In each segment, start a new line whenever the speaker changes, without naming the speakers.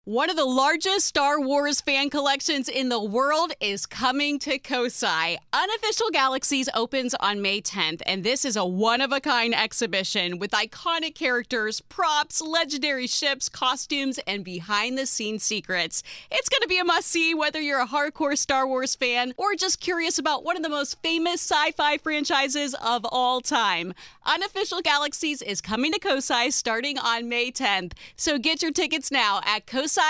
One of the largest Star Wars fan collections in the world is coming to Kosai. Unofficial Galaxies opens on May 10th, and this is a one-of-a-kind exhibition with iconic characters, props, legendary ships, costumes, and behind-the-scenes secrets. It's going to be a must-see whether you're a hardcore Star Wars fan or just curious about one of the most famous sci-fi franchises of all time. Unofficial Galaxies is coming to Kosai starting on May 10th, so get your tickets now at kosai.org.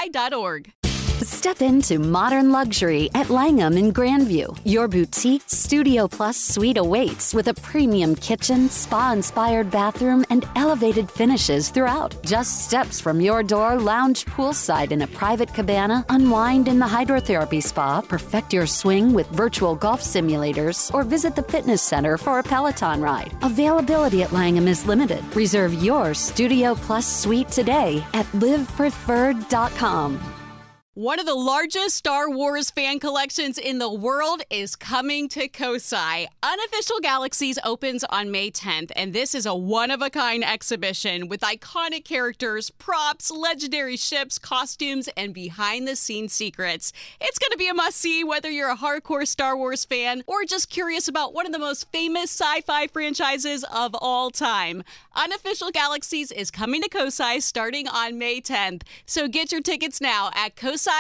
Step into modern luxury at Langham in Grandview. Your boutique Studio Plus suite awaits with a premium kitchen, spa-inspired bathroom, and elevated finishes throughout. Just steps from your door, lounge poolside in a private cabana, unwind in the hydrotherapy spa, perfect your swing with virtual golf simulators, or visit the fitness center for a Peloton ride. Availability at Langham is limited. Reserve your Studio Plus suite today at livepreferred.com.
One of the largest Star Wars fan collections in the world is coming to Kosai. Unofficial Galaxies opens on May 10th, and this is a one-of-a-kind exhibition with iconic characters, props, legendary ships, costumes, and behind-the-scenes secrets. It's going to be a must-see whether you're a hardcore Star Wars fan or just curious about one of the most famous sci-fi franchises of all time. Unofficial Galaxies is coming to Kosai starting on May 10th, so get your tickets now at kosai.org.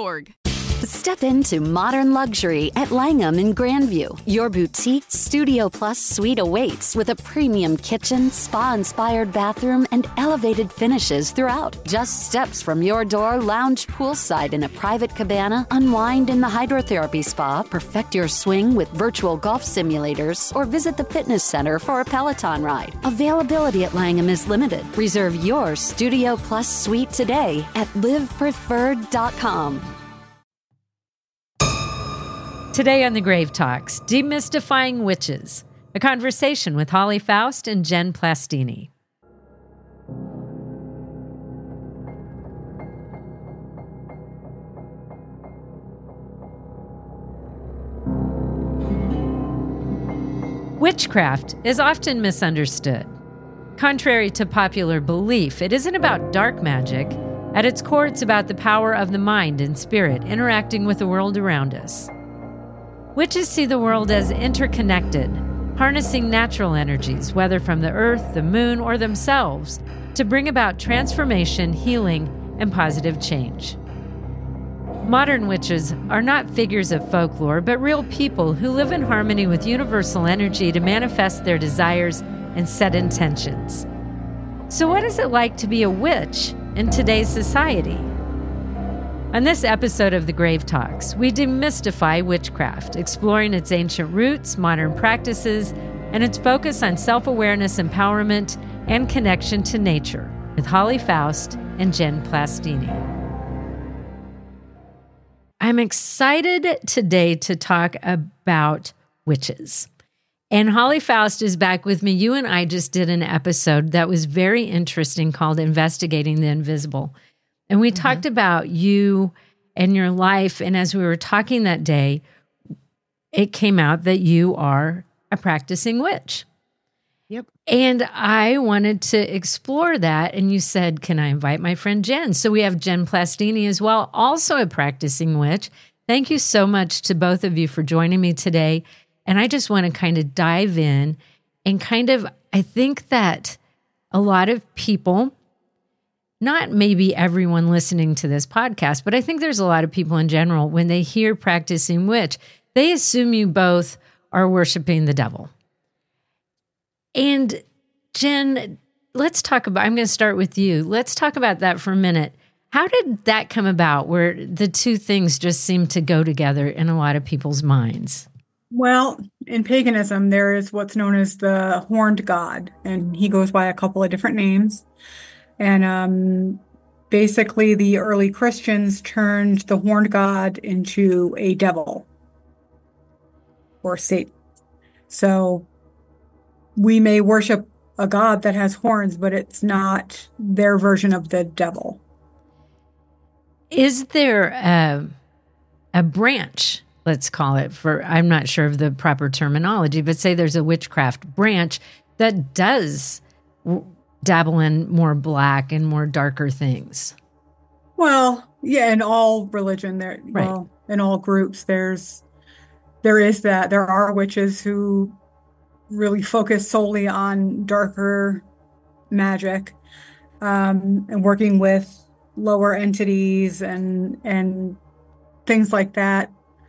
Step into modern luxury at Langham in Grandview. Your boutique Studio Plus suite awaits with a premium kitchen, spa-inspired bathroom, and elevated finishes throughout. Just steps from your door, lounge poolside in a private cabana, unwind in the hydrotherapy spa, perfect your swing with virtual golf simulators, or visit the fitness center for a Peloton ride. Availability at Langham is limited. Reserve your Studio Plus suite today at livepreferred.com.
Today on The Grave Talks, Demystifying Witches, a conversation with Holly Faust and Jen Plastini. Witchcraft is often misunderstood. Contrary to popular belief, it isn't about dark magic. At its core, it's about the power of the mind and spirit interacting with the world around us. Witches see the world as interconnected, harnessing natural energies, whether from the earth, the moon, or themselves, to bring about transformation, healing, and positive change. Modern witches are not figures of folklore, but real people who live in harmony with universal energy to manifest their desires and set intentions. So what is it like to be a witch in today's society? On this episode of The Grave Talks, we demystify witchcraft, exploring its ancient roots, modern practices, and its focus on self-awareness, empowerment, and connection to nature, with Holly Faust and Jen Plastini. I'm excited today to talk about witches. And Holly Faust is back with me. You and I just did an episode that was very interesting called Investigating the Invisible. And we talked about you and your life. And as we were talking that day, it came out that you are a practicing witch.
Yep.
And I wanted to explore that. And you said, can I invite my friend Jen? So we have Jen Plastini as well, also a practicing witch. Thank you so much to both of you for joining me today. And I just want to kind of dive in and I think that a lot of people, not maybe everyone listening to this podcast, but I think there's a lot of people in general, when they hear practicing witch, they assume you both are worshiping the devil. And Jen, let's talk about, I'm going to start with you. Let's talk about that for a minute. How did that come about where the two things just seem to go together in a lot of people's minds?
Well, in paganism, there is what's known as the horned god, and he goes by a couple of different names. And basically, the early Christians turned the horned god into a devil or Satan. So we may worship a god that has horns, but it's not their version of the devil.
Is there a branch, let's call it, I'm not sure of the proper terminology, but say there's a witchcraft branch that does dabble in more black and more darker things?
Well, Yeah, in all religion
Right.
in all groups, there is that. There are witches who really focus solely on darker magic, and working with lower entities and things like that.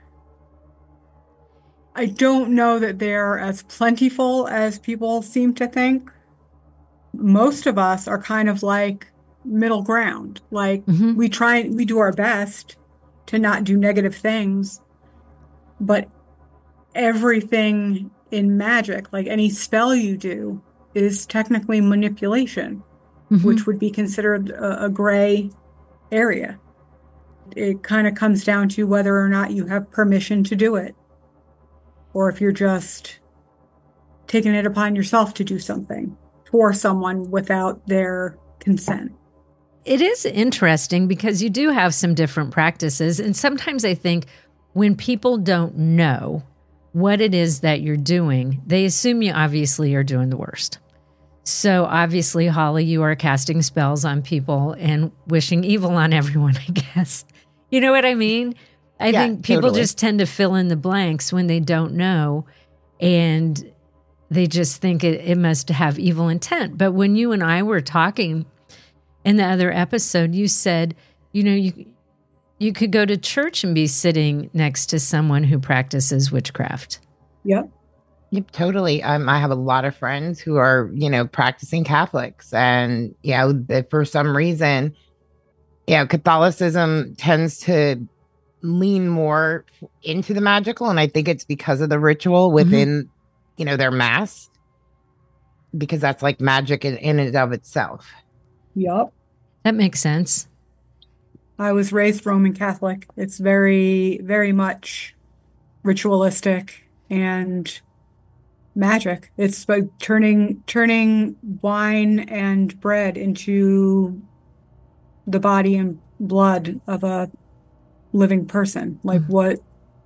I don't know that they're as plentiful as people seem to think. Most of us are kind of like middle ground. Like
Hmm.
we do our best to not do negative things, but everything in magic, like any spell you do, is technically manipulation,
Hmm.
which would be considered a gray area. It kind of comes down to whether or not you have permission to do it, or if you're just taking it upon yourself to do something for someone without their consent.
It is interesting because you do have some different practices. And sometimes I think when people don't know what it is that you're doing, they assume you obviously are doing the worst. So obviously, Holly, you are casting spells on people and wishing evil on everyone, I guess. You know what I mean? I
Yeah,
think people
totally.
just tend to fill in the blanks when they don't know. And they just think it must have evil intent. But when you and I were talking in the other episode, you said, you could go to church and be sitting next to someone who practices witchcraft.
Yep.
Yep, totally. I have a lot of friends who are, practicing Catholics, and that for some reason, Catholicism tends to lean more into the magical, and I think it's because of the ritual within, their mass, because that's like magic in and of itself.
Yep.
That makes sense.
I was raised Roman Catholic. It's very, very much ritualistic and magic. It's like turning wine and bread into the body and blood of a living person. Like what?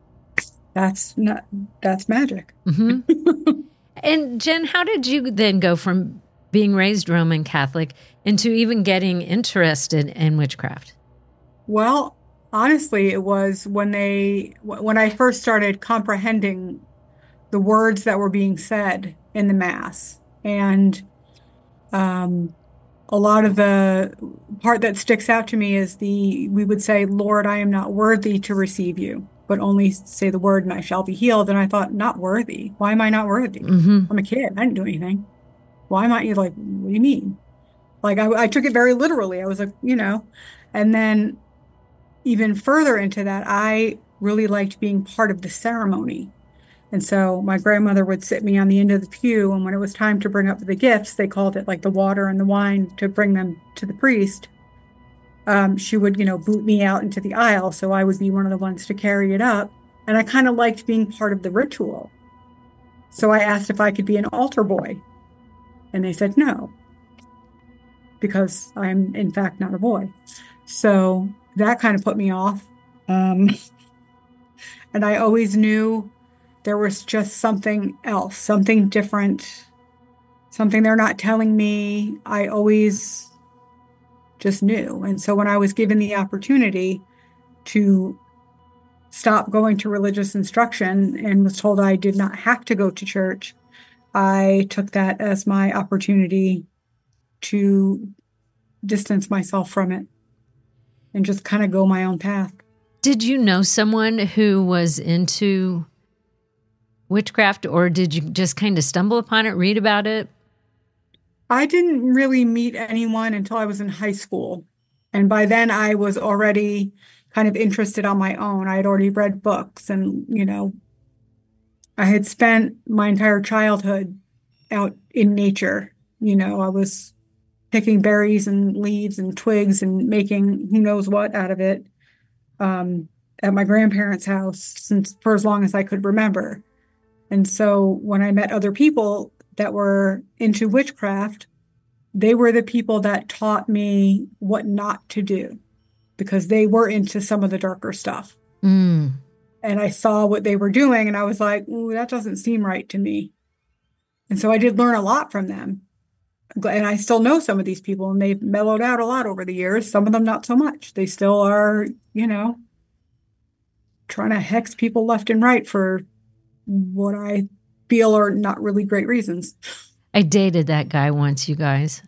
That's magic.
Hmm. And Jen, how did you then go from being raised Roman Catholic into even getting interested in witchcraft?
Well, honestly, it was when I first started comprehending the words that were being said in the Mass. And um, a lot of the part that sticks out to me is we would say, Lord, I am not worthy to receive you, but only say the word and I shall be healed. And I thought, not worthy? Why am I not worthy?
Hmm.
I'm a kid. I didn't do anything. Why am I? You're like, what do you mean? Like, I took it very literally. I was like, and then even further into that, I really liked being part of the ceremony. And so my grandmother would sit me on the end of the pew, and when it was time to bring up the gifts, they called it like the water and the wine to bring them to the priest. She would, boot me out into the aisle, so I would be one of the ones to carry it up. And I kind of liked being part of the ritual. So I asked if I could be an altar boy, and they said no, because I'm in fact not a boy. So that kind of put me off. Um, and I always knew there was just something else, something different, something they're not telling me. I always just knew. And so when I was given the opportunity to stop going to religious instruction and was told I did not have to go to church, I took that as my opportunity to distance myself from it and just kind of go my own path.
Did you know someone who was into witchcraft, or did you just kind of stumble upon it, read about it?
I didn't really meet anyone until I was in high school. And by then I was already kind of interested on my own. I had already read books and, I had spent my entire childhood out in nature. I was picking berries and leaves and twigs and making who knows what out of it at my grandparents' house since for as long as I could remember. And so when I met other people that were into witchcraft, they were the people that taught me what not to do because they were into some of the darker stuff.
Mm.
And I saw what they were doing and I was like, ooh, that doesn't seem right to me. And so I did learn a lot from them. and I still know some of these people, and they've mellowed out a lot over the years. Some of them not so much. They still are, trying to hex people left and right for what I feel are not really great reasons.
I dated that guy once, you guys.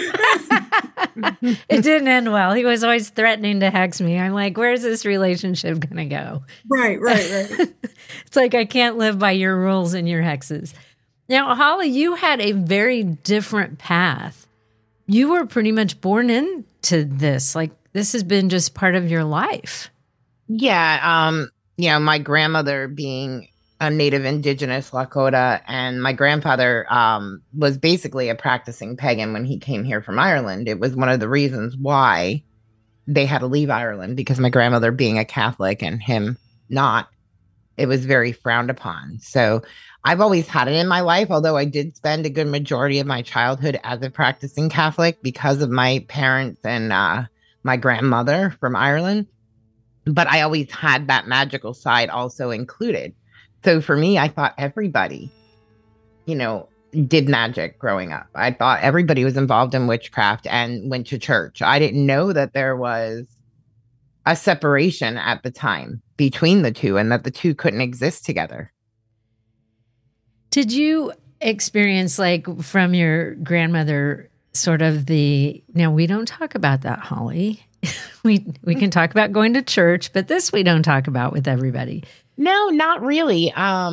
It didn't end well. He was always threatening to hex me. I'm like, where's this relationship going to go?
Right.
It's like, I can't live by your rules and your hexes. Now, Holly, you had a very different path. You were pretty much born into this. Like, this has been just part of your life.
Yeah. My grandmother being a native indigenous Lakota, and my grandfather was basically a practicing pagan when he came here from Ireland. It was one of the reasons why they had to leave Ireland, because my grandmother being a Catholic and him not, it was very frowned upon. So I've always had it in my life, although I did spend a good majority of my childhood as a practicing Catholic because of my parents and my grandmother from Ireland. But I always had that magical side also included. So for me, I thought everybody, did magic growing up. I thought everybody was involved in witchcraft and went to church. I didn't know that there was a separation at the time between the two, and that the two couldn't exist together.
Did you experience, like, from your grandmother, sort of now we don't talk about that, Holly. We can talk about going to church, but this we don't talk about with everybody.
No, not really.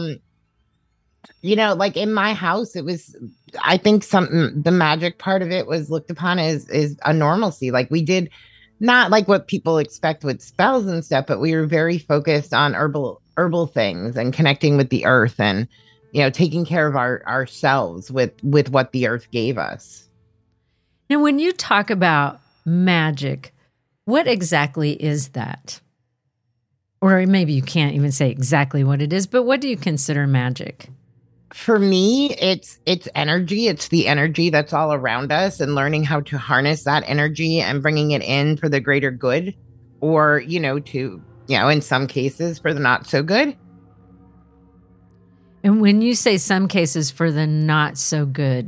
Like in my house, it was, I think the magic part of it was looked upon as a normalcy. Like, we did not like what people expect with spells and stuff, but we were very focused on herbal things and connecting with the earth and, taking care of ourselves with what the earth gave us.
Now, when you talk about magic, what exactly is that? Or maybe you can't even say exactly what it is, but what do you consider magic?
For me, it's energy. It's the energy that's all around us, and learning how to harness that energy and bringing it in for the greater good, or, in some cases for the not so good.
And when you say some cases for the not so good,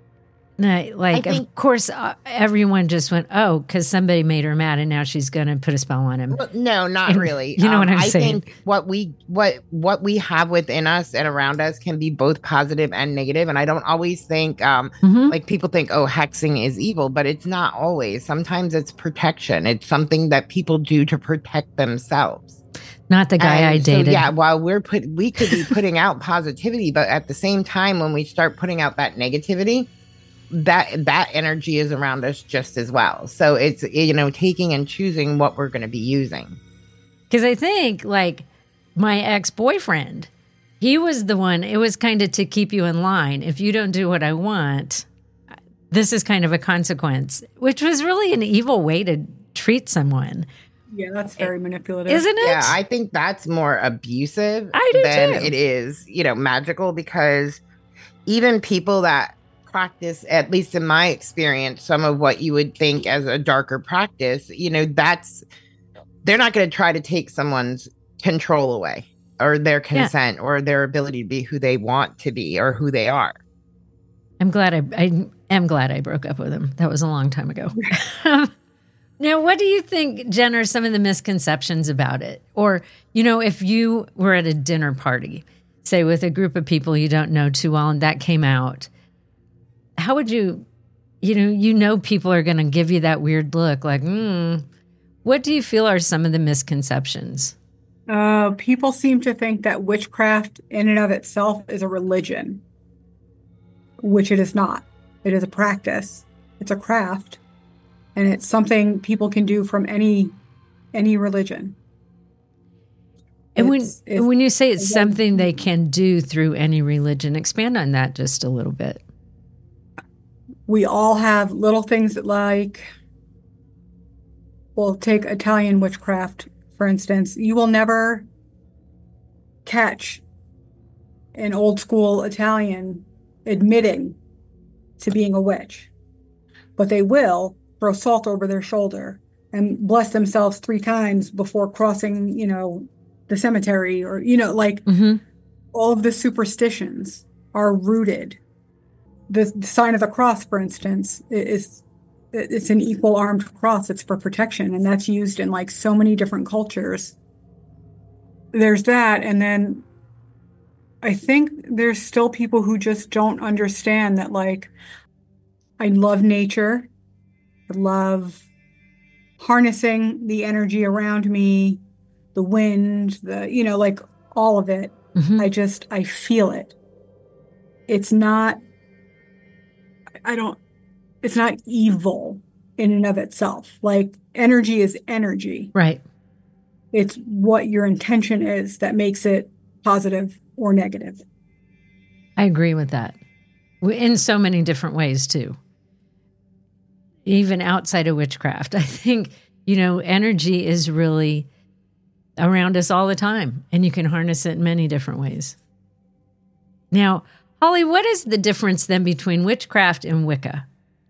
of course, everyone just went, oh, because somebody made her mad and now she's going to put a spell on him.
Well, no, not really.
You know what I'm saying?
I think what we have within us and around us can be both positive and negative. And I don't always think, like, people think, oh, hexing is evil, but it's not always. Sometimes it's protection. It's something that people do to protect themselves.
Not the guy I dated.
So, yeah, while we could be putting out positivity, but at the same time, when we start putting out that negativity, that energy is around us just as well. So it's, taking and choosing what we're going to be using.
Because I think, like, my ex-boyfriend, he was the one, it was kind of to keep you in line. If you don't do what I want, this is kind of a consequence, which was really an evil way to treat someone.
Yeah, that's very manipulative.
Isn't it?
Yeah, I think that's more abusive
than
it is, magical, because even people that practice, at least in my experience, some of what you would think as a darker practice, they're not going to try to take someone's control away, or their consent, or their ability to be who they want to be or who they are.
I'm glad I broke up with him. That was a long time ago. Now, what do you think, Jen, are some of the misconceptions about it? Or, if you were at a dinner party, say with a group of people you don't know too well, and that came out, how would you, people are going to give you that weird look like, what do you feel are some of the misconceptions?
People seem to think that witchcraft in and of itself is a religion, which it is not. It is a practice. It's a craft. And it's something people can do from any religion.
And when you say it's something they can do through any religion, expand on that just a little bit.
We all have little things that, like, well, take Italian witchcraft, for instance. You will never catch an old school Italian admitting to being a witch, but they will throw salt over their shoulder and bless themselves 3 times before crossing, the cemetery, or, all of the superstitions are rooted the sign of the cross, for instance, it's an equal armed cross. It's for protection, and that's used in like so many different cultures. There's that, and then I think there's still people who just don't understand that, like, I love nature. I love harnessing the energy around me, the wind, like all of it. I feel it. It's not, it's not evil in and of itself. Like, energy is energy.
Right.
It's what your intention is that makes it positive or negative.
I agree with that. In so many different ways, too. Even outside of witchcraft, I think, energy is really around us all the time, and you can harness it in many different ways. Now, Holly, what is the difference then between witchcraft and Wicca?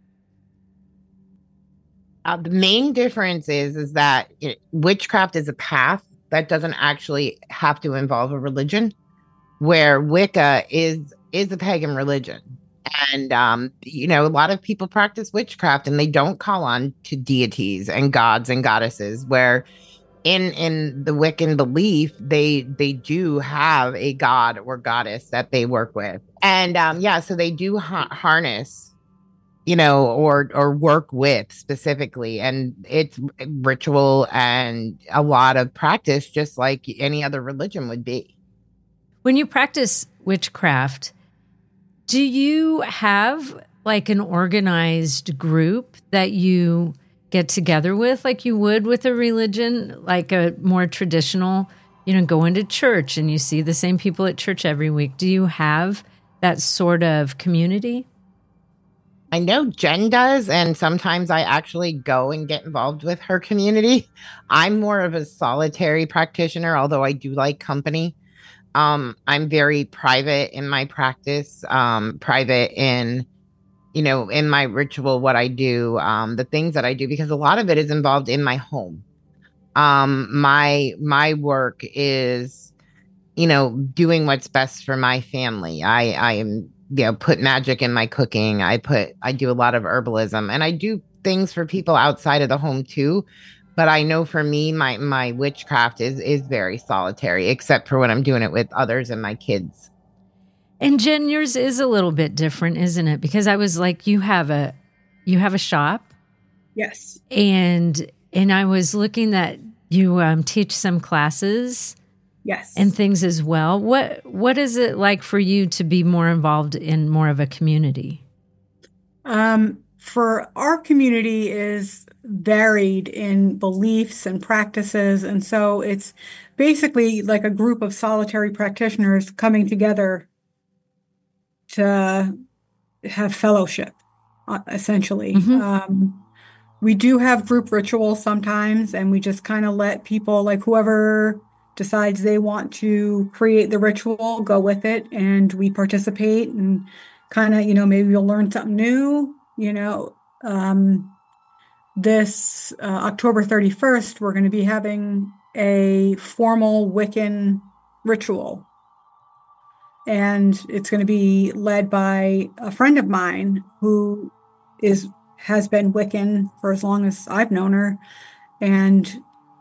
The main difference is that witchcraft is a path that doesn't actually have to involve a religion, where Wicca is a pagan religion. And, a lot of people practice witchcraft and they don't call on to deities and gods and goddesses, where in the Wiccan belief, they do have a god or goddess that they work with. And, so they do harness, or work with specifically. And it's ritual and a lot of practice, just like any other religion would be.
When you practice witchcraft, do you have like an organized group that you get together with, like you would with a religion, like a more traditional, going to church and you see the same people at church every week? Do you have that sort of community?
I know Jen does, and sometimes I actually go and get involved with her community. I'm more of a solitary practitioner, although I do like company. I'm very private in my practice, private in, in my ritual, what I do, the things that I do, because a lot of it is involved in my home. My work is, doing what's best for my family. I am, put magic in my cooking. I do a lot of herbalism, and I do things for people outside of the home too. But I know for me, my witchcraft is very solitary, except for when I'm doing it with others and my kids.
And Jen, yours is a little bit different, isn't it? Because I was like, you have a shop.
Yes.
And I was looking that you teach some classes.
Yes.
And things as well. What is it like for you to be more involved in more of a community?
For our community is varied in beliefs and practices. And so it's basically like a group of solitary practitioners coming together to have fellowship, essentially. We do have group rituals sometimes, and we just kind of let people, like whoever decides they want to create the ritual, go with it, and we participate and kind of, maybe you'll learn something new. This October 31st, we're going to be having a formal Wiccan ritual. And it's going to be led by a friend of mine who has been Wiccan for as long as I've known her, and,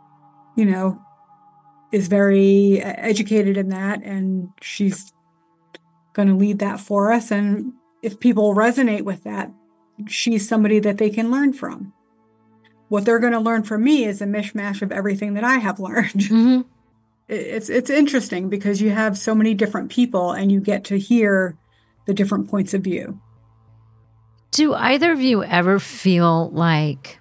is very educated in that. And she's going to lead that for us. And if people resonate with that, she's somebody that they can learn from. What they're going to learn from me is a mishmash of everything that I have learned. Mm-hmm. It's interesting because you have so many different people and you get to hear the different points of view.
Do either of you ever feel like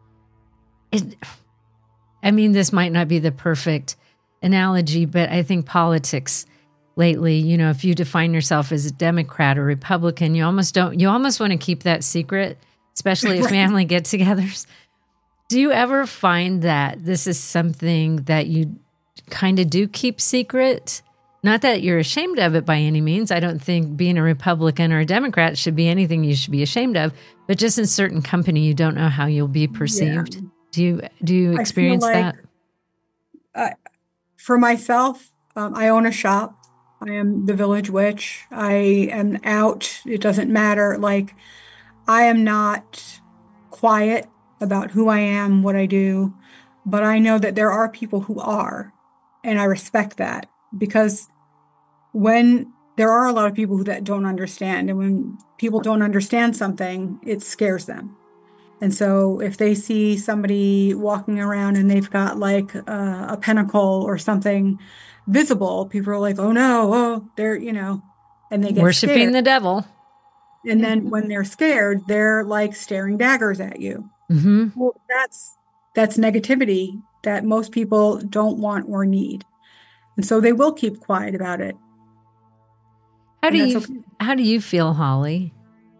this might not be the perfect analogy, but I think politics lately, if you define yourself as a Democrat or Republican, you almost want to keep that secret, especially at family get-togethers. Do you ever find that this is something that you kind of do keep secret? Not that you're ashamed of it by any means. I don't think being a Republican or a Democrat should be anything you should be ashamed of, but just in certain company, you don't know how you'll be perceived. Yeah. Do you experience that?
For myself, I own a shop I am the village witch. I am out. It doesn't matter. Like, I am not quiet about who I am, what I do, but I know that there are people who are, and I respect that because when there are a lot of people that don't understand, and when people don't understand something, it scares them. And so if they see somebody walking around and they've got like a pentacle or something visible, people are like, oh no, oh, and they get
Worshipping
scared.
the devil.
And then when they're scared, they're like staring daggers at you.
Mm-hmm.
Well, that's negativity that most people don't want or need. And so they will keep quiet about it.
How do you feel, Holly?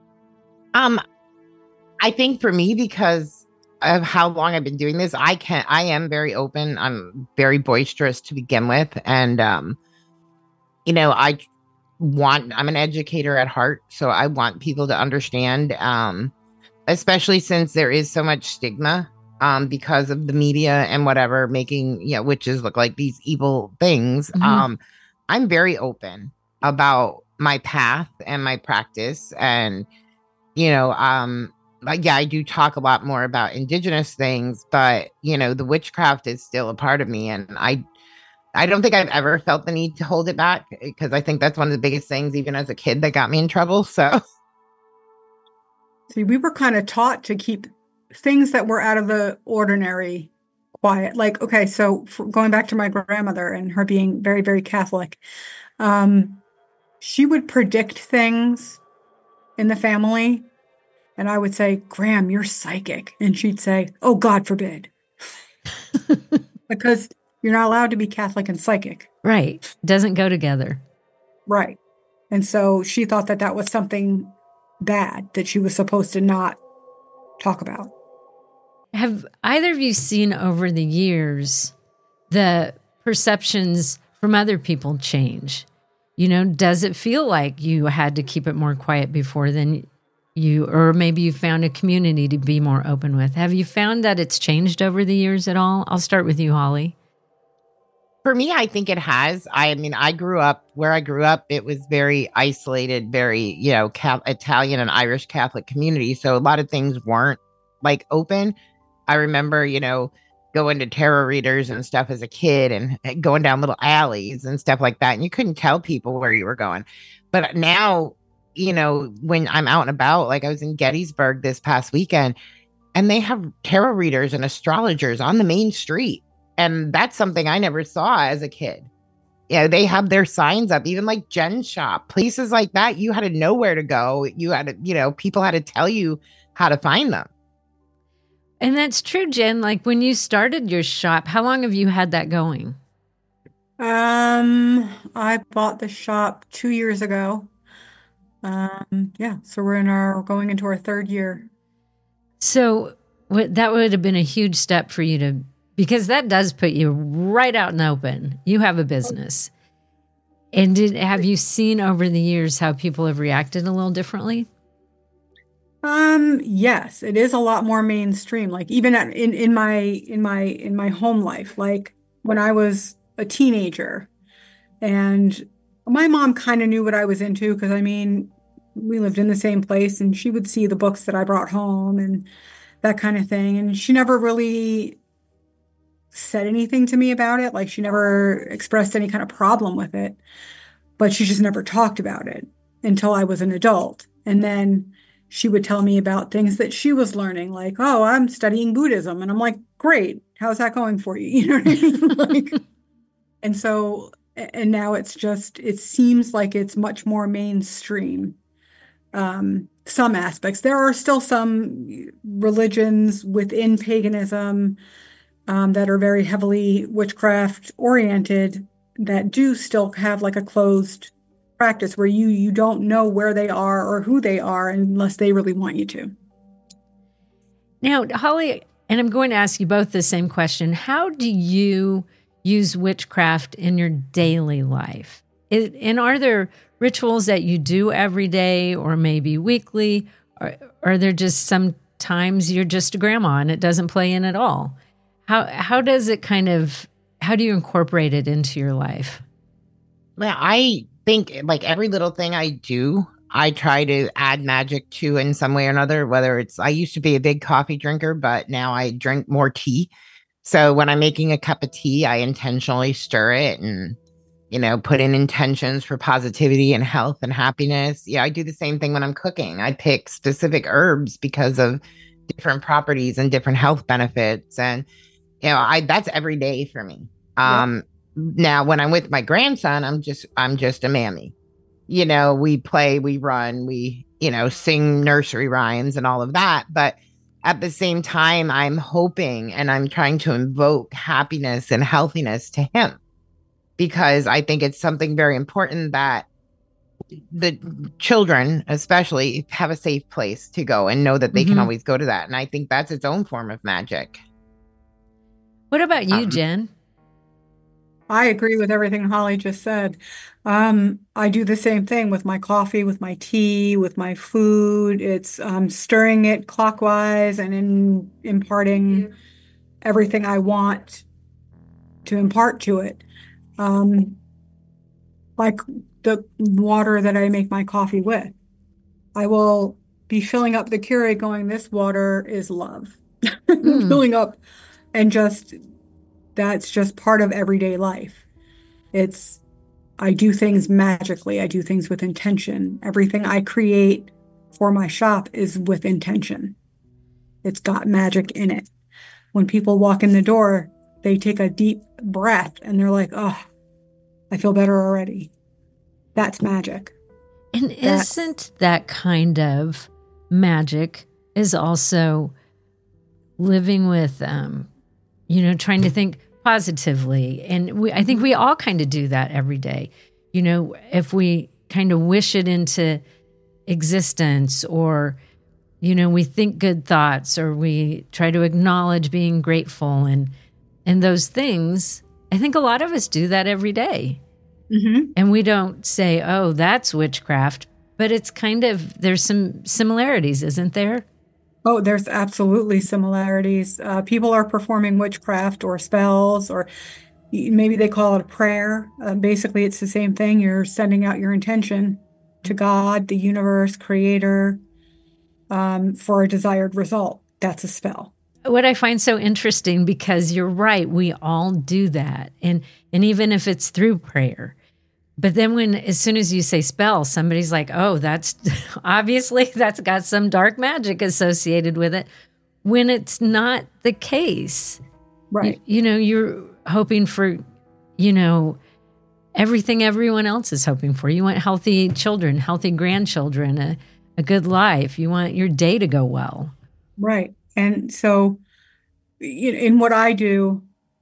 I think for me, because of how long I've been doing this, I am very open. I'm very boisterous to begin with. And, I'm an educator at heart. So I want people to understand, especially since there is so much stigma, because of the media and whatever, making, witches look like these evil things.
Mm-hmm.
I'm very open about my path and my practice. And, I do talk a lot more about indigenous things, but the witchcraft is still a part of me, and I don't think I've ever felt the need to hold it back, because I think that's one of the biggest things, even as a kid, that got me in trouble. So,
see, we were kind of taught to keep things that were out of the ordinary quiet. Like, okay, so going back to my grandmother and her being very, very Catholic, she would predict things in the family. And I would say, Graham, you're psychic. And she'd say, oh, God forbid. Because you're not allowed to be Catholic and psychic.
Right. Doesn't go together.
Right. And so she thought that that was something bad that she was supposed to not talk about.
Have either of you seen over the years the perceptions from other people change? Does it feel like you had to keep it more quiet before than or maybe you found a community to be more open with? Have you found that it's changed over the years at all? I'll start with you, Holly.
For me, I think it has. I grew up where I grew up. It was very isolated, very, Italian and Irish Catholic community. So a lot of things weren't like open. I remember, going to tarot readers and stuff as a kid and going down little alleys and stuff like that. And you couldn't tell people where you were going. But now, when I'm out and about, like I was in Gettysburg this past weekend, and they have tarot readers and astrologers on the main street. And that's something I never saw as a kid. They have their signs up, even like Jen's shop, places like that. You had to know where to go. You had to, people had to tell you how to find them.
And that's true, Jen. Like when you started your shop, how long have you had that going?
I bought the shop 2 years ago. So we're going into our third year.
So that would have been a huge step for you because that does put you right out in the open. You have a business. And have you seen over the years how people have reacted a little differently?
Yes, it is a lot more mainstream. Like even in my home life, like when I was a teenager, and my mom kind of knew what I was into because we lived in the same place, and she would see the books that I brought home and that kind of thing. And she never really said anything to me about it. Like she never expressed any kind of problem with it, but she just never talked about it until I was an adult. And then she would tell me about things that she was learning, like, oh, I'm studying Buddhism. And I'm like, great. How's that going for you? You know what I mean? And now it seems like it's much more mainstream. Some aspects. There are still some religions within paganism that are very heavily witchcraft oriented that do still have like a closed practice where you don't know where they are or who they are unless they really want you to.
Now, Holly, and I'm going to ask you both the same question. How do you use witchcraft in your daily life? And are there rituals that you do every day or maybe weekly? Or are there just sometimes you're just a grandma and it doesn't play in at all? How do you incorporate it into your life?
Well, I think like every little thing I do, I try to add magic to in some way or another, whether it's, I used to be a big coffee drinker, but now I drink more tea. So when I'm making a cup of tea, I intentionally stir it and, put in intentions for positivity and health and happiness. Yeah, I do the same thing when I'm cooking. I pick specific herbs because of different properties and different health benefits. And, that's every day for me.
Yep.
Now when I'm with my grandson, I'm just a mammy. We play, we run, we, sing nursery rhymes and all of that. But at the same time, I'm hoping and I'm trying to invoke happiness and healthiness to him, because I think it's something very important that the children, especially, have a safe place to go and know that they can always go to that. And I think that's its own form of magic.
What about you, Jen?
I agree with everything Holly just said. I do the same thing with my coffee, with my tea, with my food. It's stirring it clockwise and imparting everything I want to impart to it. Like the water that I make my coffee with. I will be filling up the Keurig going, this water is love. Filling up and that's just part of everyday life. I do things magically. I do things with intention. Everything I create for my shop is with intention. It's got magic in it. When people walk in the door, they take a deep breath and they're like, oh, I feel better already. That's magic.
And isn't that kind of magic is also living with, trying to think positively. And I think we all kind of do that every day. If we kind of wish it into existence, or, we think good thoughts, or we try to acknowledge being grateful and those things, I think a lot of us do that every day. And we don't say, oh, that's witchcraft, but it's kind of, there's some similarities, isn't there?
Oh, there's absolutely similarities. People are performing witchcraft or spells, or maybe they call it a prayer. Basically, it's the same thing. You're sending out your intention to God, the universe, creator, for a desired result. That's a spell.
What I find so interesting, because you're right, we all do that. And even if it's through prayer. But then as soon as you say spell, somebody's like, oh, that's obviously that's got some dark magic associated with it, when it's not the case.
Right.
You're hoping for, everything everyone else is hoping for. You want healthy children, healthy grandchildren, a good life. You want your day to go well.
Right. And so in what I do,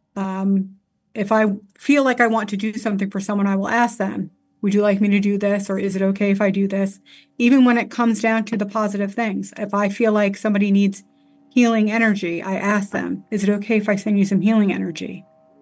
if I feel like I want to do something for someone, I will ask them, would you like me to do this? Or is it okay if I do this? Even when it comes down to the positive things. If I feel like somebody needs healing energy, I ask them, is it okay if I send you some healing energy?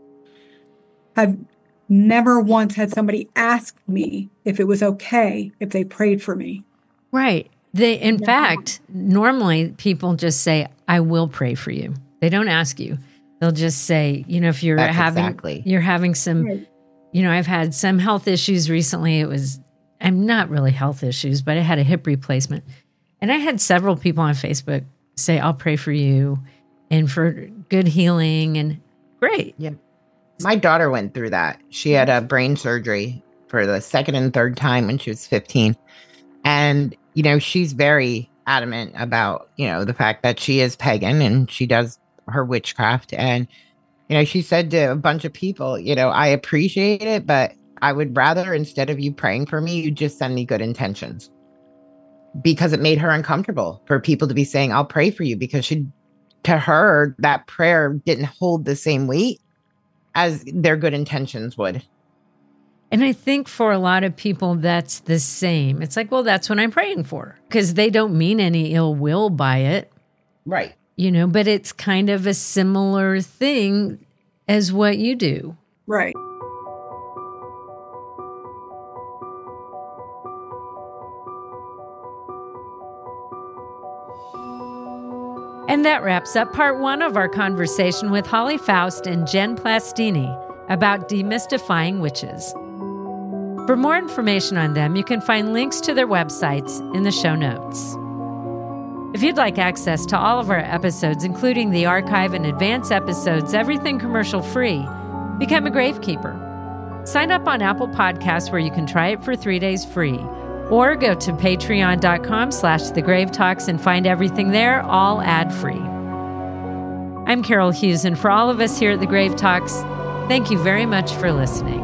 I've never once had somebody ask me if it was okay if they prayed for me.
Right. In fact, normally people just say, I will pray for you. They don't ask you. They'll just say, if you're having some, right. I've had some health issues recently. I'm not really health issues, but I had a hip replacement. And I had several people on Facebook say, I'll pray for you and for good healing, and great.
Yeah. My daughter went through that. She had a brain surgery for the second and third time when she was 15. And, she's very adamant about, the fact that she is pagan and she does her witchcraft. And, she said to a bunch of people, I appreciate it, but I would rather, instead of you praying for me, you just send me good intentions. Because it made her uncomfortable for people to be saying, I'll pray for you, because to her, that prayer didn't hold the same weight as their good intentions would.
And I think for a lot of people, that's the same. It's like, well, that's what I'm praying for, because they don't mean any ill will by it.
Right.
But it's kind of a similar thing as what you do.
Right.
And that wraps up part 1 of our conversation with Holly Faust and Jen Plastini about demystifying witches. For more information on them, you can find links to their websites in the show notes. If you'd like access to all of our episodes, including the archive and advance episodes, everything commercial free, become a Gravekeeper. Sign up on Apple Podcasts where you can try it for 3 days free, or go to patreon.com/thegravetalks and find everything there, all ad-free. I'm Carol Hughes, and for all of us here at The Grave Talks, thank you very much for listening.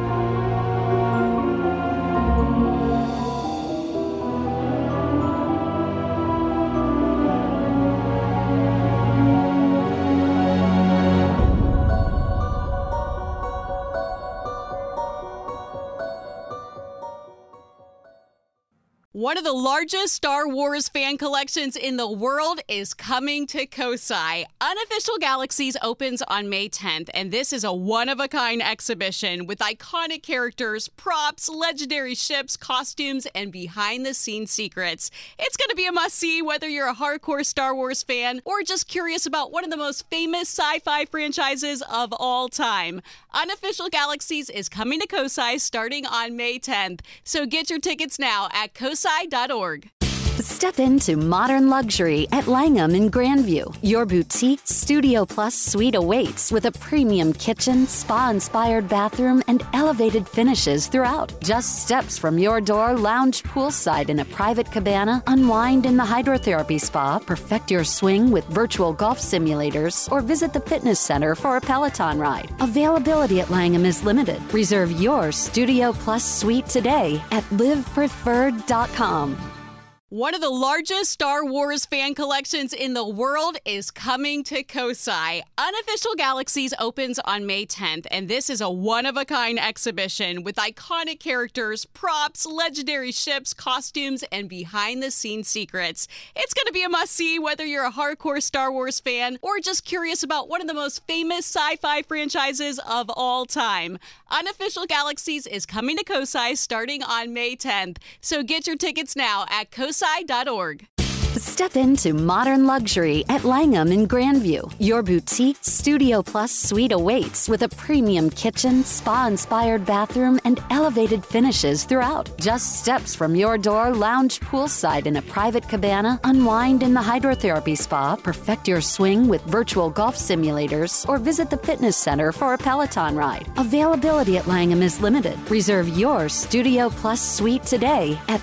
One of the largest Star Wars fan collections in the world is coming to Kosai. Unofficial Galaxies opens on May 10th, and this is a one-of-a-kind exhibition with iconic characters, props, legendary ships, costumes, and behind-the-scenes secrets. It's going to be a must-see whether you're a hardcore Star Wars fan or just curious about one of the most famous sci-fi franchises of all time. Unofficial Galaxies is coming to Kosai starting on May 10th, so get your tickets now at kosai.org.
Step into modern luxury at Langham in Grandview. Your boutique Studio Plus suite awaits with a premium kitchen, spa-inspired bathroom, and elevated finishes throughout. Just steps from your door, lounge poolside in a private cabana, unwind in the hydrotherapy spa, perfect your swing with virtual golf simulators, or visit the fitness center for a Peloton ride. Availability at Langham is limited. Reserve your Studio Plus suite today at livepreferred.com.
One of the largest Star Wars fan collections in the world is coming to Kosai. Unofficial Galaxies opens on May 10th, and this is a one-of-a-kind exhibition with iconic characters, props, legendary ships, costumes, and behind-the-scenes secrets. It's going to be a must-see whether you're a hardcore Star Wars fan or just curious about one of the most famous sci-fi franchises of all time. Unofficial Galaxies is coming to Kosai starting on May 10th, so get your tickets now at kosai.org.
Step into modern luxury at Langham in Grandview. Your boutique Studio Plus suite awaits with a premium kitchen, spa-inspired bathroom, and elevated finishes throughout. Just steps from your door, lounge poolside in a private cabana, unwind in the hydrotherapy spa, perfect your swing with virtual golf simulators, or visit the fitness center for a Peloton ride. Availability at Langham is limited. Reserve your Studio Plus suite today at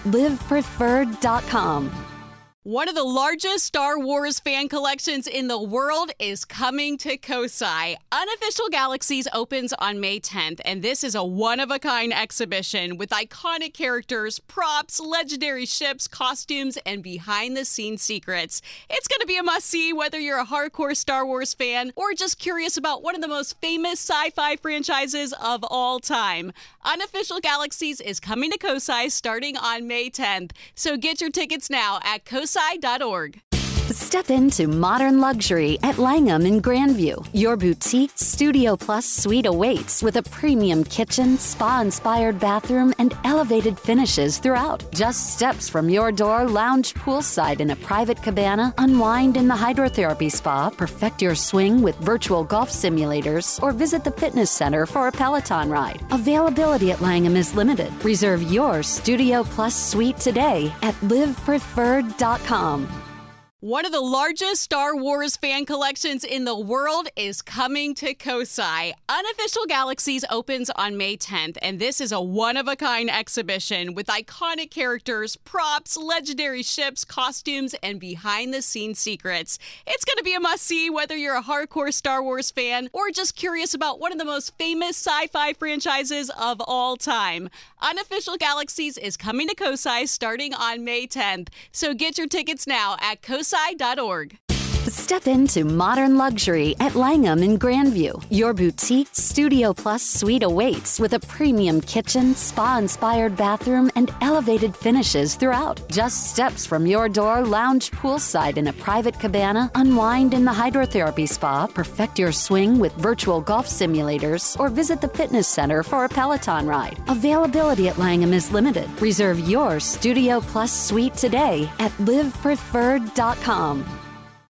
livepreferred.com.
One of the largest Star Wars fan collections in the world is coming to Kosai. Unofficial Galaxies opens on May 10th, and this is a one-of-a-kind exhibition with iconic characters, props, legendary ships, costumes, and behind-the-scenes secrets. It's going to be a must-see whether you're a hardcore Star Wars fan or just curious about one of the most famous sci-fi franchises of all time. Unofficial Galaxies is coming to Kosai starting on May 10th, so get your tickets now at kosai.org.
Step into modern luxury at Langham in Grandview. Your boutique Studio Plus suite awaits with a premium kitchen, spa-inspired bathroom, and elevated finishes throughout. Just steps from your door, lounge poolside in a private cabana, unwind in the hydrotherapy spa, perfect your swing with virtual golf simulators, or visit the fitness center for a Peloton ride. Availability at Langham is limited. Reserve your Studio Plus suite today at livepreferred.com.
One of the largest Star Wars fan collections in the world is coming to Kosai. Unofficial Galaxies opens on May 10th, and this is a one-of-a-kind exhibition with iconic characters, props, legendary ships, costumes, and behind-the-scenes secrets. It's going to be a must-see whether you're a hardcore Star Wars fan or just curious about one of the most famous sci-fi franchises of all time. Unofficial Galaxies is coming to Kosai starting on May 10th, so get your tickets now at kosai.org.
Step into modern luxury at Langham in Grandview. Your boutique Studio Plus suite awaits with a premium kitchen, spa-inspired bathroom, and elevated finishes throughout. Just steps from your door, lounge poolside in a private cabana, unwind in the hydrotherapy spa, perfect your swing with virtual golf simulators, or visit the fitness center for a Peloton ride. Availability at Langham is limited. Reserve your Studio Plus suite today at livepreferred.com.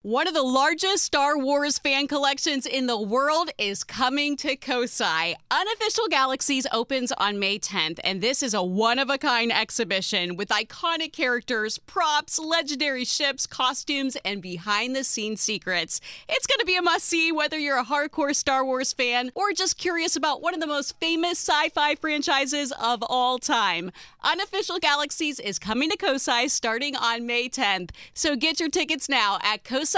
One of the largest Star Wars fan collections in the world is coming to Kosai. Unofficial Galaxies opens on May 10th, and this is a one-of-a-kind exhibition with iconic characters, props, legendary ships, costumes, and behind-the-scenes secrets. It's going to be a must-see whether you're a hardcore Star Wars fan or just curious about one of the most famous sci-fi franchises of all time. Unofficial Galaxies is coming to Kosai starting on May 10th, so get your tickets now at kosai.org.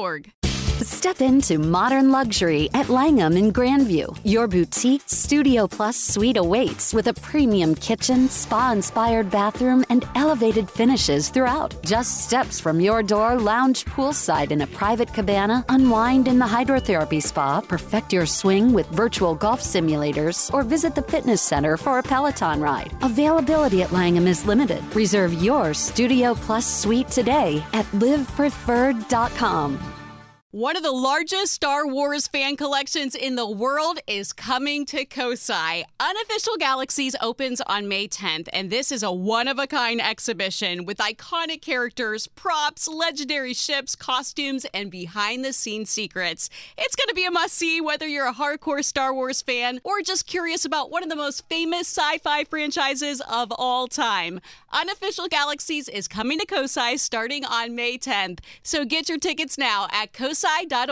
Step into modern luxury at Langham in Grandview. Your boutique Studio Plus suite awaits with a premium kitchen, spa-inspired bathroom, and elevated finishes throughout. Just steps from your door, lounge poolside in a private cabana, unwind in the hydrotherapy spa, perfect your swing with virtual golf simulators, or visit the fitness center for a Peloton ride. Availability at Langham is limited. Reserve your Studio Plus suite today at livepreferred.com.
One of the largest Star Wars fan collections in the world is coming to Kosai. Unofficial Galaxies opens on May 10th, and this is a one-of-a-kind exhibition with iconic characters, props, legendary ships, costumes, and behind-the-scenes secrets. It's going to be a must-see whether you're a hardcore Star Wars fan or just curious about one of the most famous sci-fi franchises of all time. Unofficial Galaxies is coming to Kosai starting on May 10th, so get your tickets now at kosai.org.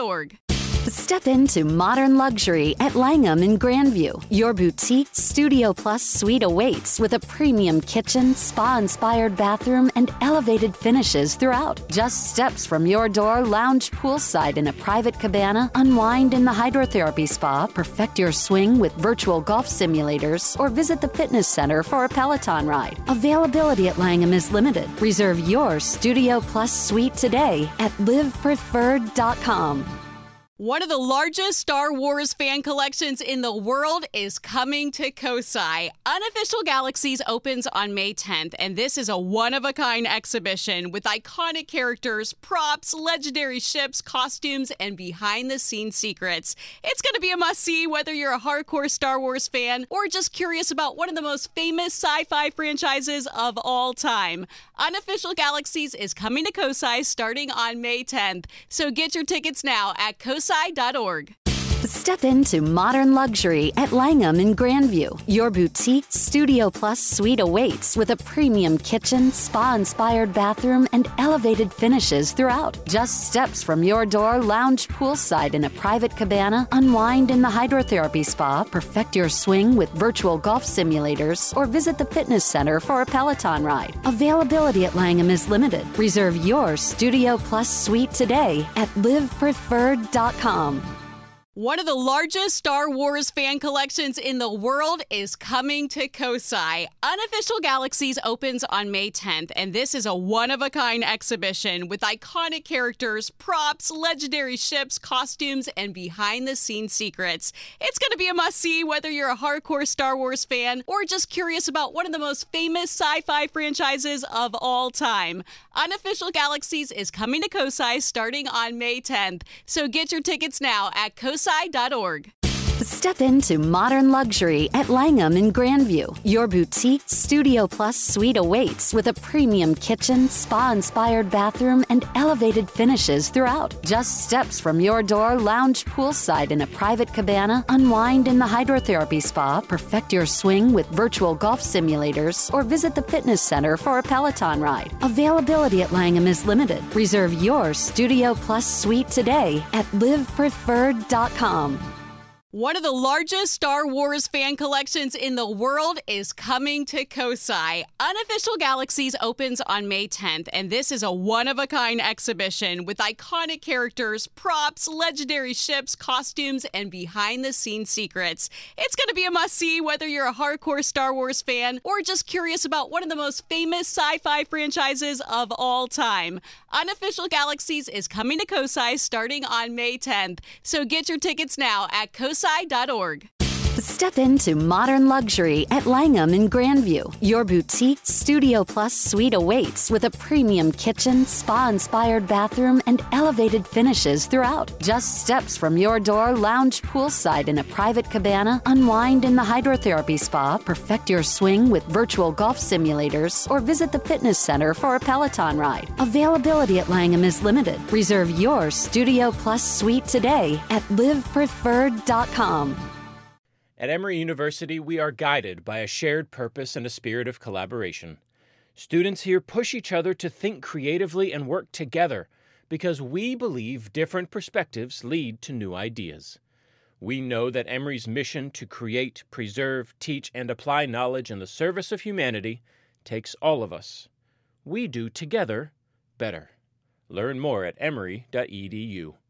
Step into modern luxury at Langham in Grandview. Your boutique Studio Plus suite awaits with a premium kitchen, spa-inspired bathroom, and elevated finishes throughout. Just steps from your door, lounge poolside in a private cabana, unwind in the hydrotherapy spa, perfect your swing with virtual golf simulators, or visit the fitness center for a Peloton ride. Availability at Langham is limited. Reserve your Studio Plus suite today at livepreferred.com.
One of the largest Star Wars fan collections in the world is coming to Kosai. Unofficial Galaxies opens on May 10th, and this is a one-of-a-kind exhibition with iconic characters, props, legendary ships, costumes, and behind-the-scenes secrets. It's going to be a must-see whether you're a hardcore Star Wars fan or just curious about one of the most famous sci-fi franchises of all time. Unofficial Galaxies is coming to Kosai starting on May 10th, so get your tickets now at kosai.org.
Step into modern luxury at Langham in Grandview. Your boutique Studio Plus suite awaits with a premium kitchen, spa-inspired bathroom, and elevated finishes throughout. Just steps from your door, lounge poolside in a private cabana, unwind in the hydrotherapy spa, perfect your swing with virtual golf simulators, or visit the fitness center for a Peloton ride. Availability at Langham is limited. Reserve your Studio Plus suite today at livepreferred.com.
One of the largest Star Wars fan collections in the world is coming to Kosai. Unofficial Galaxies opens on May 10th, and this is a one-of-a-kind exhibition with iconic characters, props, legendary ships, costumes, and behind-the-scenes secrets. It's going to be a must-see whether you're a hardcore Star Wars fan or just curious about one of the most famous sci-fi franchises of all time. Unofficial Galaxies is coming to Kosai starting on May 10th, so get your tickets now at kosai.org.
Step into modern luxury at Langham in Grandview. Your boutique Studio Plus suite awaits with a premium kitchen, spa-inspired bathroom, and elevated finishes throughout. Just steps from your door, lounge poolside in a private cabana, unwind in the hydrotherapy spa, perfect your swing with virtual golf simulators, or visit the fitness center for a Peloton ride. Availability at Langham is limited. Reserve your Studio Plus suite today at livepreferred.com.
One of the largest Star Wars fan collections in the world is coming to Kosai. Unofficial Galaxies opens on May 10th, and this is a one-of-a-kind exhibition with iconic characters, props, legendary ships, costumes, and behind-the-scenes secrets. It's going to be a must-see whether you're a hardcore Star Wars fan or just curious about one of the most famous sci-fi franchises of all time. Unofficial Galaxies is coming to Kosai starting on May 10th, so get your tickets now at kosai.org.
Step into modern luxury at Langham in Grandview. Your boutique Studio Plus suite awaits with a premium kitchen, spa-inspired bathroom, and elevated finishes throughout. Just steps from your door, lounge poolside in a private cabana, unwind in the hydrotherapy spa, perfect your swing with virtual golf simulators, or visit the fitness center for a Peloton ride. Availability at Langham is limited. Reserve your Studio Plus suite today at livepreferred.com.
At Emory University, we are guided by a shared purpose and a spirit of collaboration. Students here push each other to think creatively and work together because we believe different perspectives lead to new ideas. We know that Emory's mission to create, preserve, teach, and apply knowledge in the service of humanity takes all of us. We do together better. Learn more at emory.edu.